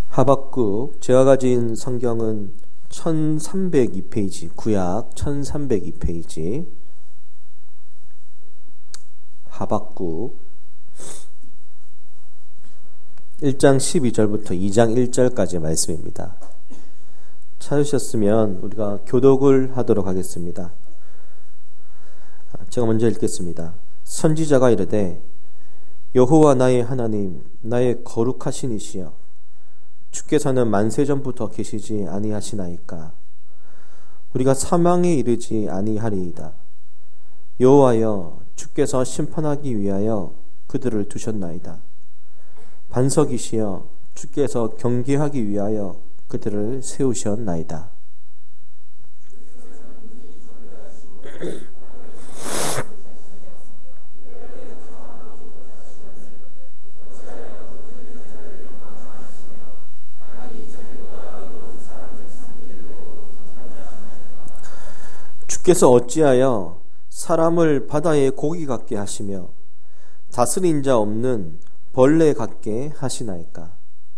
하박국, 제가 가진 성경은 1302페이지, 구약 1302페이지, 하박국 1장 12절부터 2장 1절까지의 말씀입니다. 찾으셨으면 우리가 교독을 하도록 하겠습니다. 제가 먼저 읽겠습니다. 선지자가 이르되 여호와 나의 하나님, 나의 거룩하신 이시여, 주께서는 만세전부터 계시지 아니하시나이까. 우리가 사망에 이르지 아니하리이다. 여호와여, 주께서 심판하기 위하여 그들을 두셨나이다. 반석이시여, 주께서 경계하기 위하여 그들을 세우셨나이다. 주께서 어찌하여 사람을 바다의 고기 같게 하시며 다스린 자 없는 벌레 같게 하시나이까.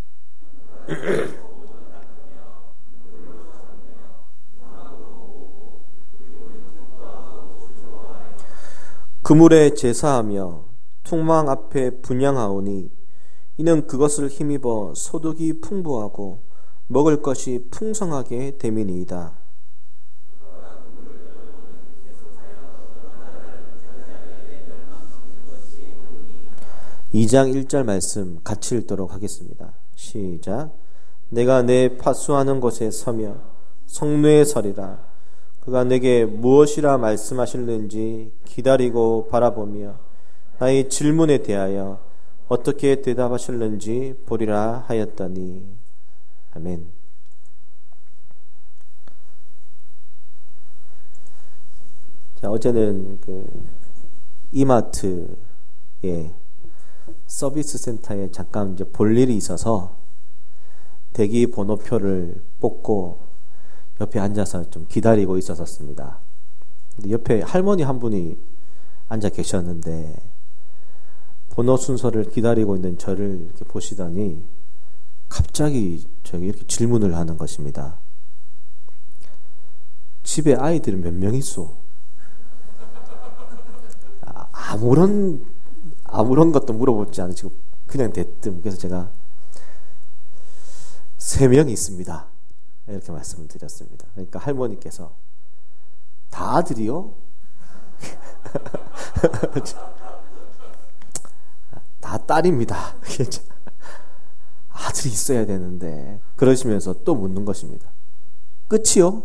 그물에 제사하며 퉁망 앞에 분향하오니 이는 그것을 힘입어 소득이 풍부하고 먹을 것이 풍성하게 됨이니이다. 2장 1절 말씀 같이 읽도록 하겠습니다. 시작. 내가 내 파수하는 곳에 서며 성루에 서리라. 그가 내게 무엇이라 말씀하실는지 기다리고 바라보며 나의 질문에 대하여 어떻게 대답하실는지 보리라 하였더니. 아멘. 자, 어제는 이마트에 서비스 센터에 잠깐 이제 볼 일이 있어서 대기 번호표를 뽑고 옆에 앉아서 좀 기다리고 있었습니다. 근데 옆에 할머니 한 분이 앉아 계셨는데 번호 순서를 기다리고 있는 저를 이렇게 보시더니 갑자기 저에게 이렇게 질문을 하는 것입니다. 집에 아이들은 몇 명 있어? 아무런 것도 물어보지 않으시고 그냥 대뜸. 그래서 제가 3명이 있습니다, 이렇게 말씀을 드렸습니다. 그러니까 할머니께서 다 아들이요? 다 딸입니다. 아들이 있어야 되는데. 그러시면서 또 묻는 것입니다. 끝이요?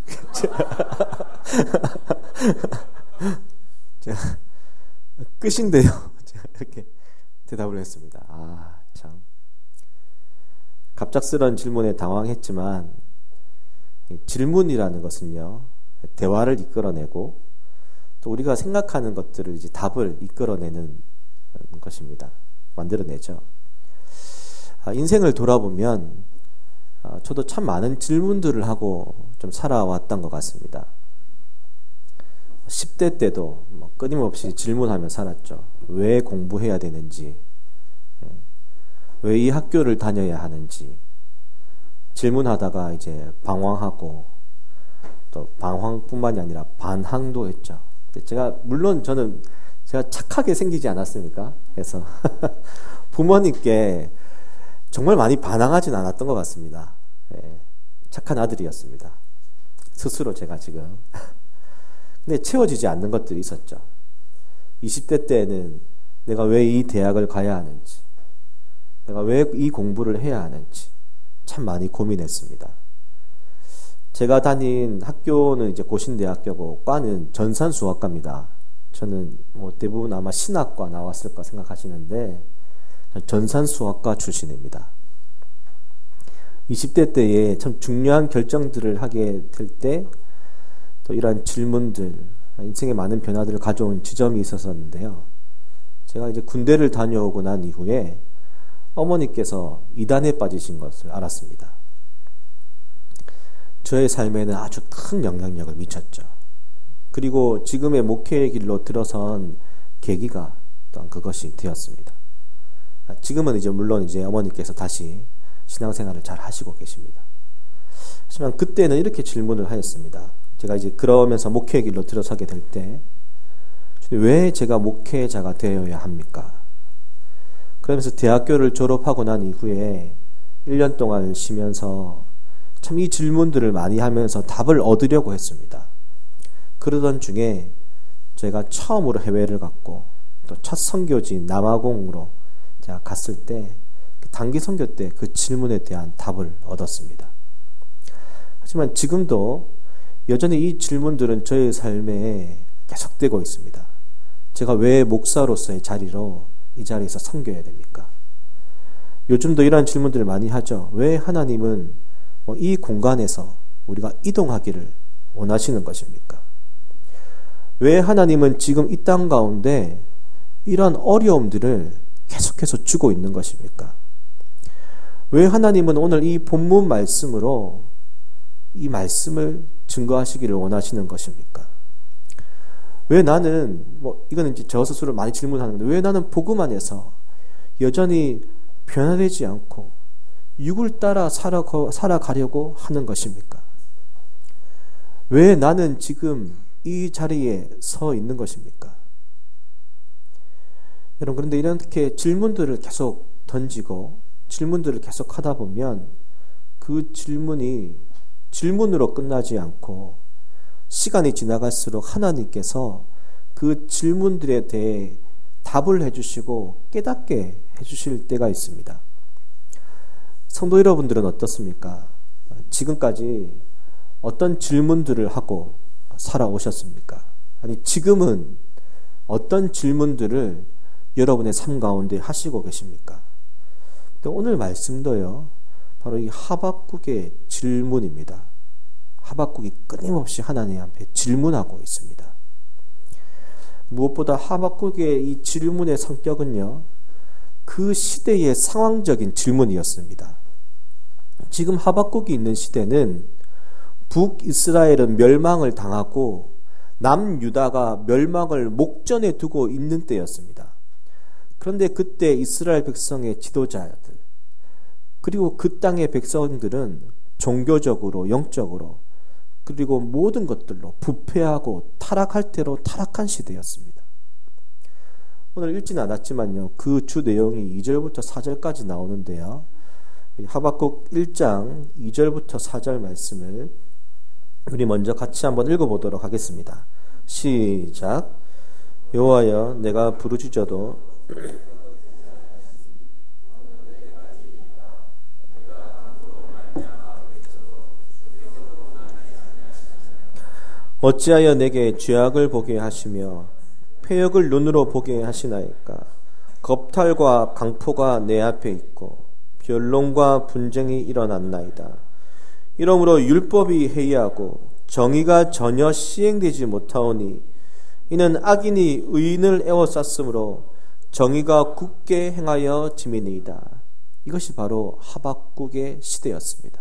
제가 끝인데요, 제가 이렇게 대답을 했습니다. 참 갑작스러운 질문에 당황했지만 질문이라는 것은요, 대화를 이끌어내고 또 우리가 생각하는 것들을 이제 답을 이끌어내는 것입니다. 만들어내죠. 인생을 돌아보면 저도 참 많은 질문들을 하고 좀 살아왔던 것 같습니다. 10대 때도 끊임없이 질문하며 살았죠. 왜 공부해야 되는지, 왜 이 학교를 다녀야 하는지 질문하다가 이제 방황하고 또 방황뿐만이 아니라 반항도 했죠. 물론 저는 제가 착하게 생기지 않았습니까? 그래서 부모님께 정말 많이 반항하진 않았던 것 같습니다. 착한 아들이었습니다. 스스로 제가 지금. 근데 채워지지 않는 것들이 있었죠. 20대 때는 내가 왜 이 대학을 가야 하는지, 내가 왜 이 공부를 해야 하는지 참 많이 고민했습니다. 제가 다닌 학교는 이제 고신대학교고 과는 전산수학과입니다. 저는 대부분 아마 신학과 나왔을까 생각하시는데 전산수학과 출신입니다. 20대 때에 참 중요한 결정들을 하게 될 때 또 이러한 질문들, 인생의 많은 변화들을 가져온 지점이 있었는데요. 제가 이제 군대를 다녀오고 난 이후에 어머니께서 이단에 빠지신 것을 알았습니다. 저의 삶에는 아주 큰 영향력을 미쳤죠. 그리고 지금의 목회의 길로 들어선 계기가 또한 그것이 되었습니다. 지금은 이제 물론 이제 어머니께서 다시 신앙생활을 잘 하시고 계십니다. 하지만 그때는 이렇게 질문을 하였습니다. 제가 이제 그러면서 목회의 길로 들어서게 될 때, 왜 제가 목회자가 되어야 합니까? 그러면서 대학교를 졸업하고 난 이후에 1년 동안 쉬면서 참 이 질문들을 많이 하면서 답을 얻으려고 했습니다. 그러던 중에 제가 처음으로 해외를 갔고 또 첫 선교지인 남아공으로 제가 갔을 때 단기 선교 때 그 질문에 대한 답을 얻었습니다. 하지만 지금도 여전히 이 질문들은 저의 삶에 계속되고 있습니다. 제가 왜 목사로서의 자리로 이 자리에서 선교해야 됩니까? 요즘도 이러한 질문들을 많이 하죠. 왜 하나님은 이 공간에서 우리가 이동하기를 원하시는 것입니까? 왜 하나님은 지금 이 땅 가운데 이러한 어려움들을 계속해서 주고 있는 것입니까? 왜 하나님은 오늘 이 본문 말씀으로 이 말씀을 증거하시기를 원하시는 것입니까? 왜 나는 이거는 이제 저 스스로 많이 질문하는데 왜 나는 복음 안에서 여전히 변화되지 않고 육을 따라 살아가려고 하는 것입니까? 왜 나는 지금 이 자리에 서 있는 것입니까? 여러분, 그런데 이렇게 질문들을 계속 던지고 질문들을 계속 하다 보면 그 질문이 질문으로 끝나지 않고 시간이 지나갈수록 하나님께서 그 질문들에 대해 답을 해주시고 깨닫게 해주실 때가 있습니다. 성도 여러분들은 어떻습니까? 지금까지 어떤 질문들을 하고 살아오셨습니까? 아니, 지금은 어떤 질문들을 여러분의 삶 가운데 하시고 계십니까? 오늘 말씀도요, 바로 이 하박국의 질문입니다. 하박국이 끊임없이 하나님 앞에 질문하고 있습니다. 무엇보다 하박국의 이 질문의 성격은요, 그 시대의 상황적인 질문이었습니다. 지금 하박국이 있는 시대는 북이스라엘은 멸망을 당하고 남유다가 멸망을 목전에 두고 있는 때였습니다. 그런데 그때 이스라엘 백성의 지도자들 그리고 그 땅의 백성들은 종교적으로 영적으로 그리고 모든 것들로 부패하고 타락할 대로 타락한 시대였습니다. 오늘 읽지는 않았지만요, 그 주 내용이 2절부터 4절까지 나오는데요, 하박국 1장 2절부터 4절 말씀을 우리 먼저 같이 한번 읽어보도록 하겠습니다. 시작. 여호와여, 내가 부르짖어도 어찌하여 내게 죄악을 보게 하시며 패역을 눈으로 보게 하시나이까? 겁탈과 강포가 내 앞에 있고 변론과 분쟁이 일어났나이다. 이러므로 율법이 해이하고 정의가 전혀 시행되지 못하오니 이는 악인이 의인을 에워쌌으므로 정의가 굳게 행하여 지미니이다. 이것이 바로 하박국의 시대였습니다.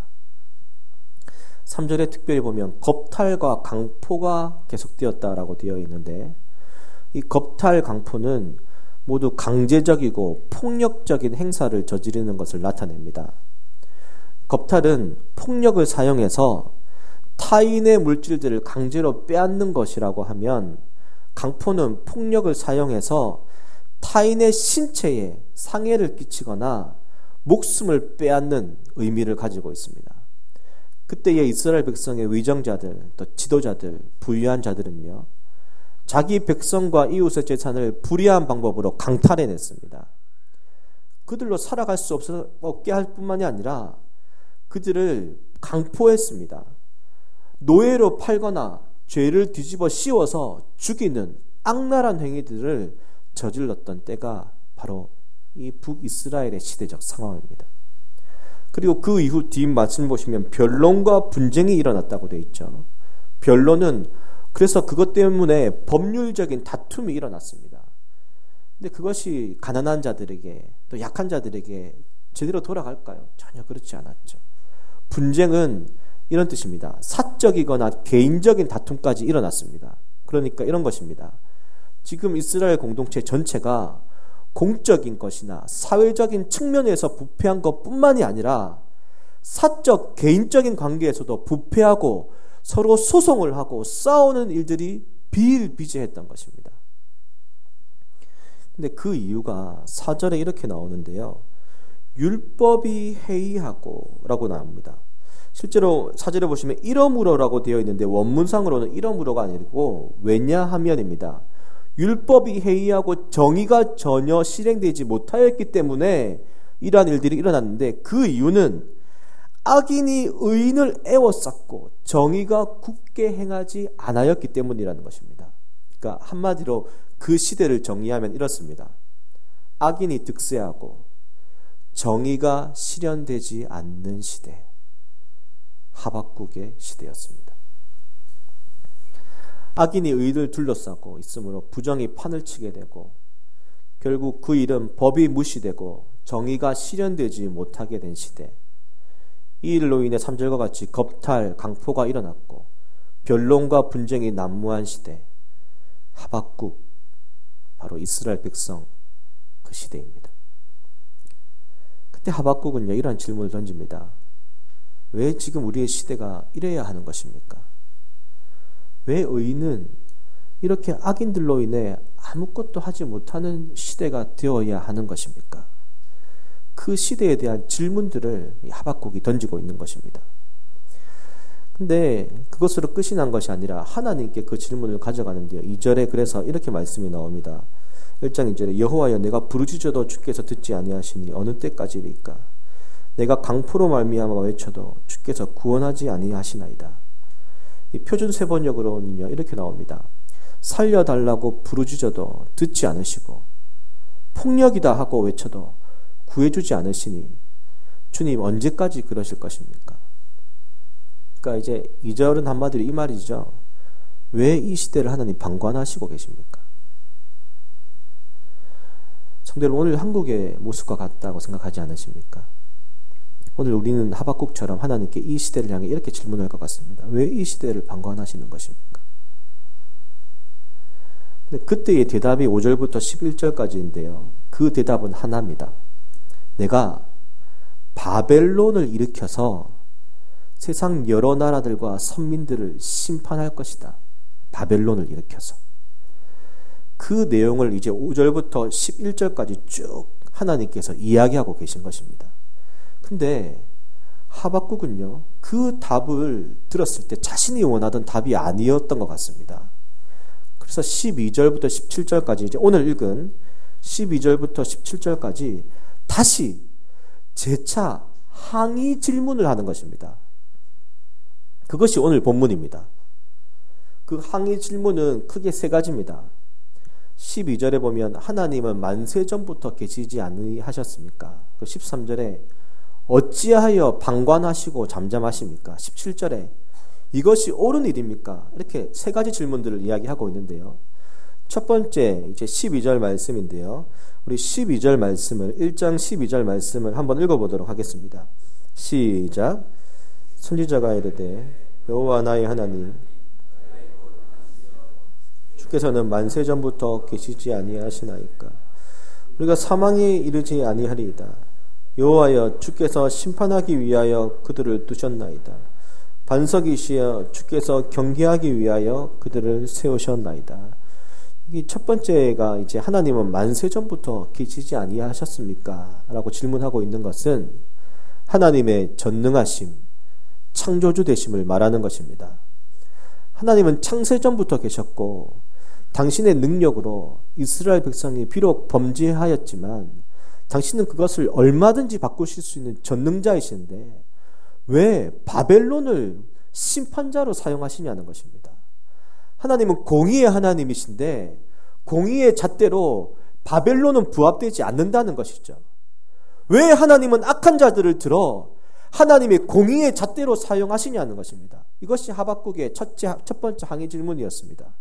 3절에 특별히 보면 겁탈과 강포가 계속되었다라고 되어 있는데, 이 겁탈, 강포는 모두 강제적이고 폭력적인 행사를 저지르는 것을 나타냅니다. 겁탈은 폭력을 사용해서 타인의 물질들을 강제로 빼앗는 것이라고 하면, 강포는 폭력을 사용해서 타인의 신체에 상해를 끼치거나 목숨을 빼앗는 의미를 가지고 있습니다. 그때의 이스라엘 백성의 위정자들, 또 지도자들, 부유한 자들은요, 자기 백성과 이웃의 재산을 불의한 방법으로 강탈해냈습니다. 그들로 살아갈 수 없게 할 뿐만이 아니라 그들을 강포했습니다. 노예로 팔거나 죄를 뒤집어 씌워서 죽이는 악랄한 행위들을 저질렀던 때가 바로 이 북이스라엘의 시대적 상황입니다. 그리고 그 이후 뒤 말씀 보시면 변론과 분쟁이 일어났다고 되어 있죠. 변론은 그래서 그것 때문에 법률적인 다툼이 일어났습니다. 근데 그것이 가난한 자들에게 또 약한 자들에게 제대로 돌아갈까요? 전혀 그렇지 않았죠. 분쟁은 이런 뜻입니다. 사적이거나 개인적인 다툼까지 일어났습니다. 그러니까 이런 것입니다. 지금 이스라엘 공동체 전체가 공적인 것이나 사회적인 측면에서 부패한 것뿐만이 아니라 사적 개인적인 관계에서도 부패하고 서로 소송을 하고 싸우는 일들이 비일비재했던 것입니다. 근데 그 이유가 4절에 이렇게 나오는데요. 율법이 해이하고 라고 나옵니다. 실제로 4절에 보시면 이러므로라고 되어 있는데 원문상으로는 이러므로가 아니고 왜냐하면입니다. 율법이 해이하고 정의가 전혀 실행되지 못하였기 때문에 이러한 일들이 일어났는데 그 이유는 악인이 의인을 애워쌌고 정의가 굳게 행하지 않았기 때문이라는 것입니다. 그러니까 한마디로 그 시대를 정의하면 이렇습니다. 악인이 득세하고 정의가 실현되지 않는 시대, 하박국의 시대였습니다. 악인이 의인을 둘러싸고 있으므로 부정이 판을 치게 되고 결국 그 일은 법이 무시되고 정의가 실현되지 못하게 된 시대. 이 일로 인해 3절과 같이 겁탈, 강포가 일어났고 변론과 분쟁이 난무한 시대. 하박국, 바로 이스라엘 백성 그 시대입니다. 그때 하박국은요 이러한 질문을 던집니다. 왜 지금 우리의 시대가 이래야 하는 것입니까? 왜 의인은 이렇게 악인들로 인해 아무것도 하지 못하는 시대가 되어야 하는 것입니까? 그 시대에 대한 질문들을 하박국이 던지고 있는 것입니다. 근데 그것으로 끝이 난 것이 아니라 하나님께 그 질문을 가져가는데요. 2절에 그래서 이렇게 말씀이 나옵니다. 1장 2절에 여호와여 내가 부르짖어도 주께서 듣지 아니하시니 어느 때까지리까? 내가 강포로 말미암아 외쳐도 주께서 구원하지 아니하시나이다. 이 표준 세번역으로는요 이렇게 나옵니다. 살려달라고 부르짖어도 듣지 않으시고 폭력이다 하고 외쳐도 구해주지 않으시니 주님 언제까지 그러실 것입니까? 그러니까 이제 2절은 한마디로 이 말이죠. 왜 이 시대를 하나님 방관하시고 계십니까? 성도 여러분, 오늘 한국의 모습과 같다고 생각하지 않으십니까? 오늘 우리는 하박국처럼 하나님께 이 시대를 향해 이렇게 질문할 것 같습니다. 왜 이 시대를 방관하시는 것입니까? 근데 그때의 대답이 5절부터 11절까지인데요. 그 대답은 하나입니다. 내가 바벨론을 일으켜서 세상 여러 나라들과 선민들을 심판할 것이다. 바벨론을 일으켜서. 그 내용을 이제 5절부터 11절까지 쭉 하나님께서 이야기하고 계신 것입니다. 근데 하박국은요, 그 답을 들었을 때 자신이 원하던 답이 아니었던 것 같습니다. 그래서 12절부터 17절까지, 이제 오늘 읽은 12절부터 17절까지 다시 재차 항의 질문을 하는 것입니다. 그것이 오늘 본문입니다. 그 항의 질문은 크게 세 가지입니다. 12절에 보면 하나님은 만세전부터 계시지 아니하셨습니까? 그 13절에 어찌하여 방관하시고 잠잠하십니까? 17절에 이것이 옳은 일입니까? 이렇게 세 가지 질문들을 이야기하고 있는데요. 첫 번째 이제 12절 말씀인데요. 우리 12절 말씀을 1장 12절 말씀을 한번 읽어보도록 하겠습니다. 시작. 선지자가 이르되 여호와 나의 하나님 주께서는 만세전부터 계시지 아니하시나이까? 우리가 사망에 이르지 아니하리이다. 여호와여 주께서 심판하기 위하여 그들을 두셨나이다. 반석이시여 주께서 경계하기 위하여 그들을 세우셨나이다. 이 첫 번째가 이제 하나님은 만세전부터 계시지 아니하셨습니까? 라고 질문하고 있는 것은 하나님의 전능하심, 창조주 되심을 말하는 것입니다. 하나님은 창세전부터 계셨고 당신의 능력으로 이스라엘 백성이 비록 범죄하였지만 당신은 그것을 얼마든지 바꾸실 수 있는 전능자이신데 왜 바벨론을 심판자로 사용하시냐는 것입니다. 하나님은 공의의 하나님이신데 공의의 잣대로 바벨론은 부합되지 않는다는 것이죠. 왜 하나님은 악한 자들을 들어 하나님의 공의의 잣대로 사용하시냐는 것입니다. 이것이 하박국의 첫 번째 항의 질문이었습니다.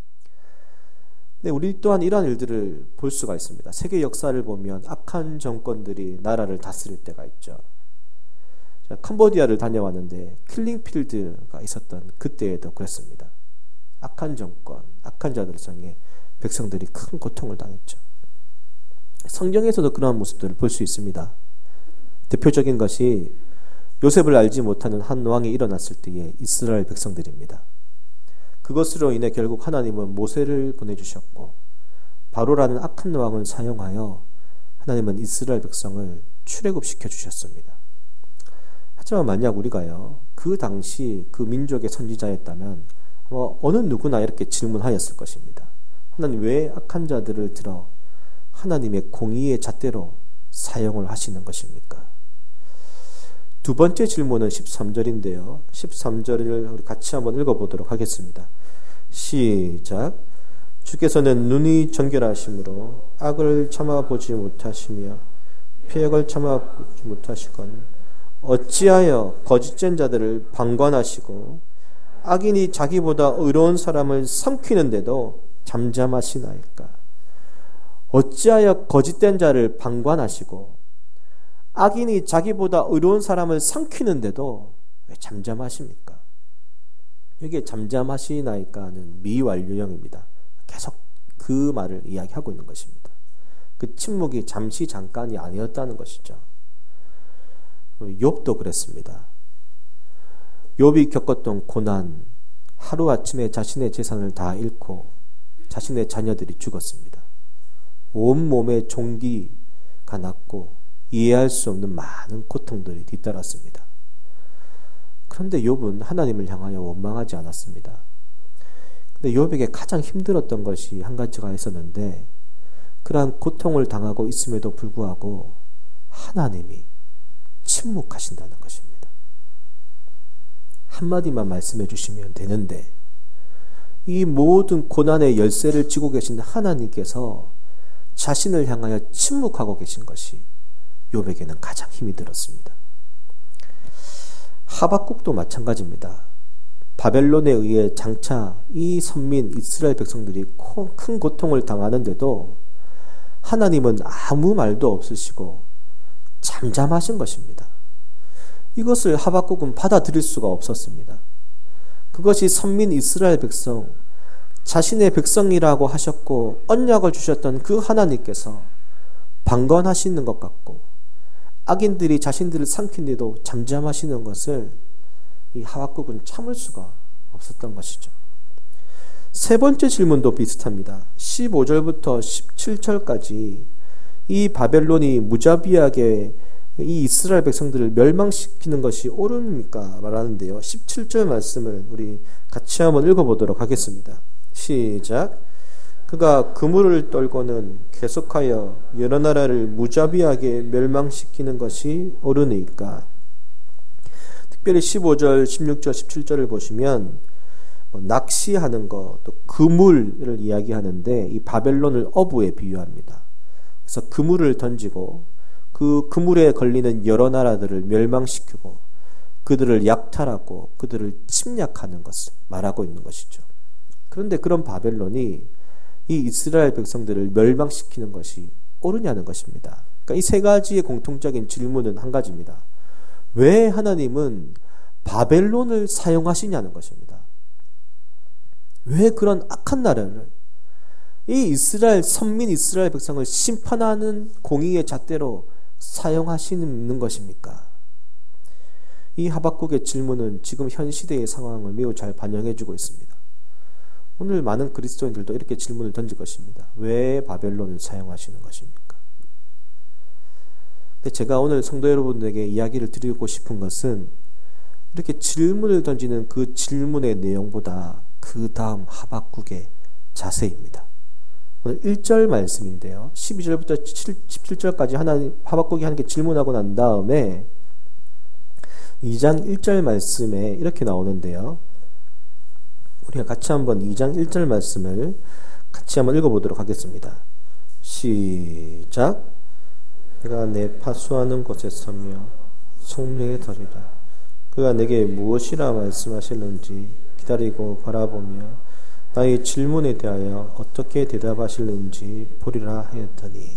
네, 우리 또한 이러한 일들을 볼 수가 있습니다. 세계 역사를 보면 악한 정권들이 나라를 다스릴 때가 있죠. 제가 캄보디아를 다녀왔는데 킬링필드가 있었던 그때에도 그랬습니다. 악한 정권, 악한 자들을 통해 백성들이 큰 고통을 당했죠. 성경에서도 그러한 모습들을 볼 수 있습니다. 대표적인 것이 요셉을 알지 못하는 한 왕이 일어났을 때의 이스라엘 백성들입니다. 그것으로 인해 결국 하나님은 모세를 보내주셨고 바로라는 악한 왕을 사용하여 하나님은 이스라엘 백성을 출애굽시켜 주셨습니다. 하지만 만약 우리가요, 그 당시 그 민족의 선지자였다면 어느 누구나 이렇게 질문하였을 것입니다. 하나님 왜 악한 자들을 들어 하나님의 공의의 잣대로 사용을 하시는 것입니까? 두 번째 질문은 13절인데요. 13절을 우리 같이 한번 읽어보도록 하겠습니다. 시작. 주께서는 눈이 정결하심으로 악을 참아보지 못하시며 피역을 참아보지 못하시건 어찌하여 거짓된 자들을 방관하시고 악인이 자기보다 의로운 사람을 삼키는데도 잠잠하시나이까? 어찌하여 거짓된 자를 방관하시고 악인이 자기보다 의로운 사람을 삼키는데도 왜 잠잠하십니까? 여기에 잠잠하시나이까는 미완료형입니다. 계속 그 말을 이야기하고 있는 것입니다. 그 침묵이 잠시 잠깐이 아니었다는 것이죠. 욥도 그랬습니다. 욥이 겪었던 고난, 하루아침에 자신의 재산을 다 잃고 자신의 자녀들이 죽었습니다. 온몸에 종기가 났고 이해할 수 없는 많은 고통들이 뒤따랐습니다. 그런데 욥은 하나님을 향하여 원망하지 않았습니다. 근데 욥에게 가장 힘들었던 것이 한 가지가 있었는데, 그러한 고통을 당하고 있음에도 불구하고 하나님이 침묵하신다는 것입니다. 한마디만 말씀해 주시면 되는데, 이 모든 고난의 열쇠를 쥐고 계신 하나님께서 자신을 향하여 침묵하고 계신 것이 욥에게는 가장 힘이 들었습니다. 하박국도 마찬가지입니다. 바벨론에 의해 장차 이 선민 이스라엘 백성들이 큰 고통을 당하는데도 하나님은 아무 말도 없으시고 잠잠하신 것입니다. 이것을 하박국은 받아들일 수가 없었습니다. 그것이 선민 이스라엘 백성, 자신의 백성이라고 하셨고 언약을 주셨던 그 하나님께서 방관하시는 것 같고 악인들이 자신들을 삼킨데도 잠잠하시는 것을 이 하박국은 참을 수가 없었던 것이죠. 세 번째 질문도 비슷합니다. 15절부터 17절까지 이 바벨론이 무자비하게 이 이스라엘 백성들을 멸망시키는 것이 옳습니까? 말하는데요. 17절 말씀을 우리 같이 한번 읽어보도록 하겠습니다. 시작. 그가 그물을 떨고는 계속하여 여러 나라를 무자비하게 멸망시키는 것이 옳으니까. 특별히 15절, 16절, 17절을 보시면 낚시하는 것, 또 그물을 이야기하는데 이 바벨론을 어부에 비유합니다. 그래서 그물을 던지고 그 그물에 걸리는 여러 나라들을 멸망시키고 그들을 약탈하고 그들을 침략하는 것을 말하고 있는 것이죠. 그런데 그런 바벨론이 이 이스라엘 백성들을 멸망시키는 것이 옳으냐는 것입니다. 그러니까 이 세 가지의 공통적인 질문은 한 가지입니다. 왜 하나님은 바벨론을 사용하시냐는 것입니다. 왜 그런 악한 나라를, 이 이스라엘 선민 이스라엘 백성을 심판하는 공의의 잣대로 사용하시는 것입니까? 이 하박국의 질문은 지금 현 시대의 상황을 매우 잘 반영해주고 있습니다. 오늘 많은 그리스도인들도 이렇게 질문을 던질 것입니다. 왜 바벨론을 사용하시는 것입니까? 근데 제가 오늘 성도 여러분들에게 이야기를 드리고 싶은 것은 이렇게 질문을 던지는 그 질문의 내용보다 그 다음 하박국의 자세입니다. 오늘 1절 말씀인데요. 12절부터 17절까지 하박국이 하나님께 질문하고 난 다음에 2장 1절 말씀에 이렇게 나오는데요. 우리가 같이 한번 2장 1절 말씀을 같이 한번 읽어보도록 하겠습니다. 시작. 그가 내 파수하는 곳에 서며 속내에 덜이라. 그가 내게 무엇이라 말씀하실는지 기다리고 바라보며 나의 질문에 대하여 어떻게 대답하실는지 보리라 하였더니.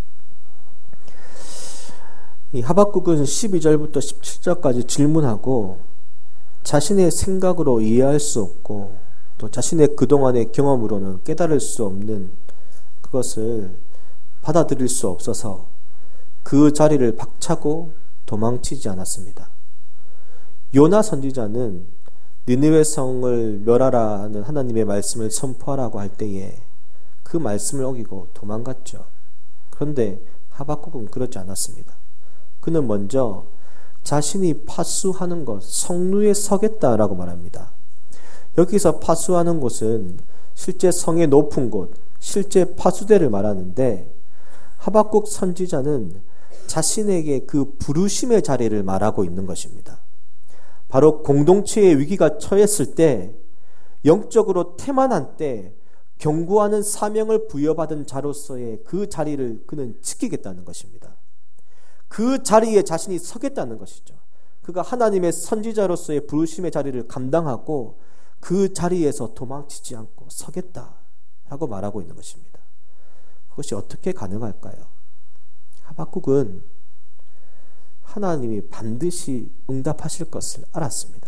이 하박국은 12절부터 17절까지 질문하고 자신의 생각으로 이해할 수 없고 또 자신의 그동안의 경험으로는 깨달을 수 없는 그것을 받아들일 수 없어서 그 자리를 박차고 도망치지 않았습니다. 요나 선지자는 니느웨 성을 멸하라는 하나님의 말씀을 선포하라고 할 때에 그 말씀을 어기고 도망갔죠. 그런데 하박국은 그렇지 않았습니다. 그는 먼저 자신이 파수하는 곳, 성루에 서겠다라고 말합니다. 여기서 파수하는 곳은 실제 성의 높은 곳, 실제 파수대를 말하는데 하박국 선지자는 자신에게 그 부르심의 자리를 말하고 있는 것입니다. 바로 공동체의 위기가 처했을 때, 영적으로 태만한 때 경고하는 사명을 부여받은 자로서의 그 자리를 그는 지키겠다는 것입니다. 그 자리에 자신이 서겠다는 것이죠. 그가 하나님의 선지자로서의 부르심의 자리를 감당하고 그 자리에서 도망치지 않고 서겠다라고 말하고 있는 것입니다. 그것이 어떻게 가능할까요? 하박국은 하나님이 반드시 응답하실 것을 알았습니다.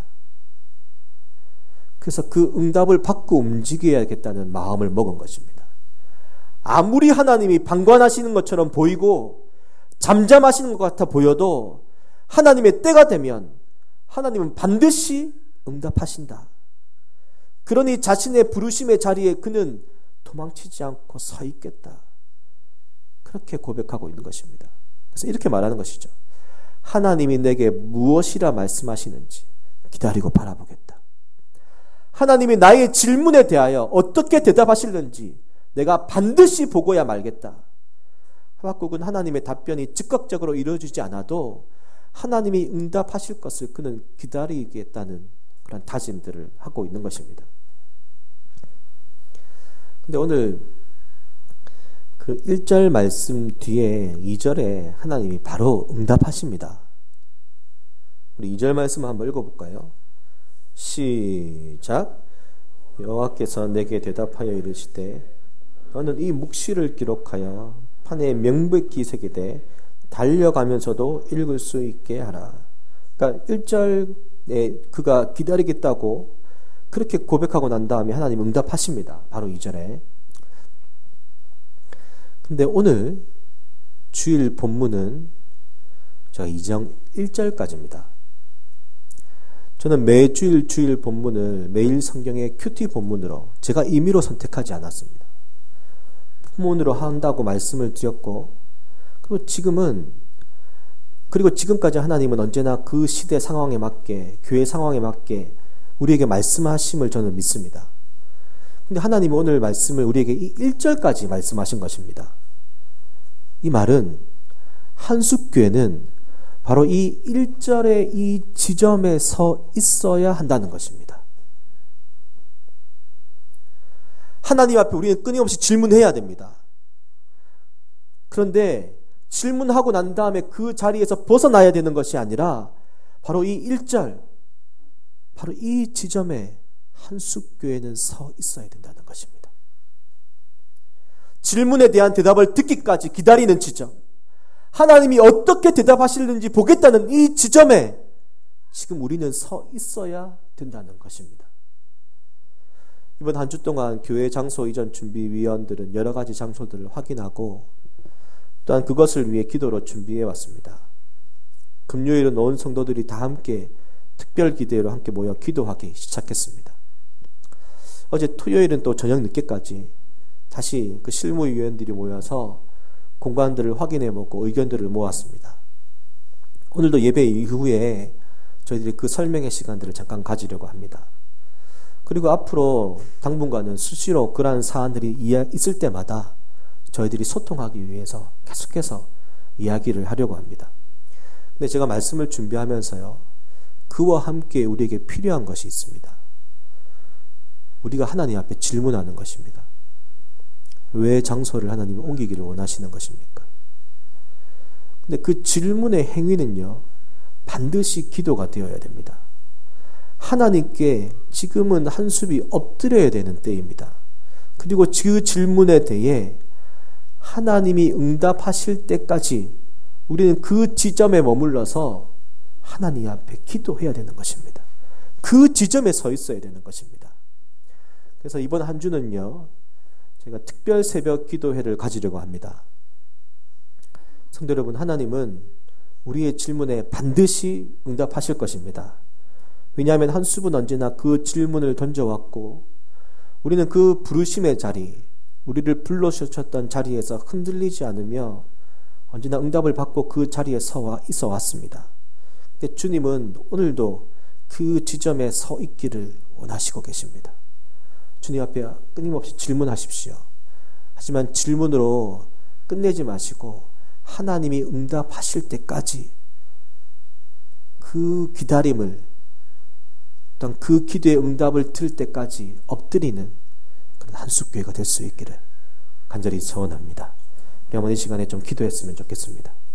그래서 그 응답을 받고 움직여야겠다는 마음을 먹은 것입니다. 아무리 하나님이 방관하시는 것처럼 보이고 잠잠하시는 것 같아 보여도 하나님의 때가 되면 하나님은 반드시 응답하신다. 그러니 자신의 부르심의 자리에 그는 도망치지 않고 서 있겠다. 그렇게 고백하고 있는 것입니다. 그래서 이렇게 말하는 것이죠. 하나님이 내게 무엇이라 말씀하시는지 기다리고 바라보겠다. 하나님이 나의 질문에 대하여 어떻게 대답하실는지 내가 반드시 보고야 말겠다. 하박국은 하나님의 답변이 즉각적으로 이루어지지 않아도 하나님이 응답하실 것을 그는 기다리겠다는 그런 다짐들을 하고 있는 것입니다. 근데 오늘 그 1절 말씀 뒤에 2절에 하나님이 바로 응답하십니다. 우리 2절 말씀 한번 읽어볼까요? 시작. 여호와께서 내게 대답하여 이르시되 너는 이 묵시를 기록하여 판에 명백히 새기되 달려가면서도 읽을 수 있게 하라. 그러니까 1절에 그가 기다리겠다고 그렇게 고백하고 난 다음에 하나님 응답하십니다. 바로 2절에. 근데 오늘 주일 본문은 저 2장 1절까지입니다. 저는 매주일 주일 본문을 매일 성경의 큐티 본문으로 제가 임의로 선택하지 않았습니다. 본문으로 한다고 말씀을 드렸고, 그리고 지금까지 하나님은 언제나 그 시대 상황에 맞게, 교회 상황에 맞게 우리에게 말씀하심을 저는 믿습니다. 근데 하나님이 오늘 말씀을 우리에게 이 1절까지 말씀하신 것입니다. 이 말은 한숫교회는 바로 이 1절의 이 지점에 서 있어야 한다는 것입니다. 하나님 앞에 우리는 끊임없이 질문해야 됩니다. 그런데 질문하고 난 다음에 그 자리에서 벗어나야 되는 것이 아니라 바로 이 1절, 바로 이 지점에 한숫교회는 서 있어야 된다는 것입니다. 질문에 대한 대답을 듣기까지 기다리는 지점, 하나님이 어떻게 대답하시는지 보겠다는 이 지점에 지금 우리는 서 있어야 된다는 것입니다. 이번 한 주 동안 교회 장소 이전 준비위원들은 여러 가지 장소들을 확인하고 또한 그것을 위해 기도로 준비해 왔습니다. 금요일은 온 성도들이 다 함께 특별 기대로 함께 모여 기도하기 시작했습니다. 어제 토요일은 또 저녁 늦게까지 다시 그 실무위원들이 모여서 공간들을 확인해 보고 의견들을 모았습니다. 오늘도 예배 이후에 저희들이 그 설명의 시간들을 잠깐 가지려고 합니다. 그리고 앞으로 당분간은 수시로 그러한 사안들이 있을 때마다 저희들이 소통하기 위해서 계속해서 이야기를 하려고 합니다. 근데 제가 말씀을 준비하면서요, 그와 함께 우리에게 필요한 것이 있습니다. 우리가 하나님 앞에 질문하는 것입니다. 왜 장소를 하나님이 옮기기를 원하시는 것입니까? 근데 그 질문의 행위는요, 반드시 기도가 되어야 됩니다. 하나님께 지금은 한숨이 엎드려야 되는 때입니다. 그리고 그 질문에 대해 하나님이 응답하실 때까지 우리는 그 지점에 머물러서 하나님 앞에 기도해야 되는 것입니다. 그 지점에 서 있어야 되는 것입니다. 그래서 이번 한 주는요, 제가 특별 새벽 기도회를 가지려고 합니다. 성도 여러분, 하나님은 우리의 질문에 반드시 응답하실 것입니다. 왜냐하면 한수분 언제나 그 질문을 던져왔고 우리는 그 부르심의 자리, 우리를 불러주셨던 자리에서 흔들리지 않으며 언제나 응답을 받고 그 자리에 있어 왔습니다. 근데 주님은 오늘도 그 지점에 서 있기를 원하시고 계십니다. 주님 앞에 끊임없이 질문하십시오. 하지만 질문으로 끝내지 마시고 하나님이 응답하실 때까지 그 기다림을, 어떤 그 기도의 응답을 들을 때까지 엎드리는 그런 한숙교회가 될 수 있기를 간절히 소원합니다. 우리 한번 이 시간에 좀 기도했으면 좋겠습니다.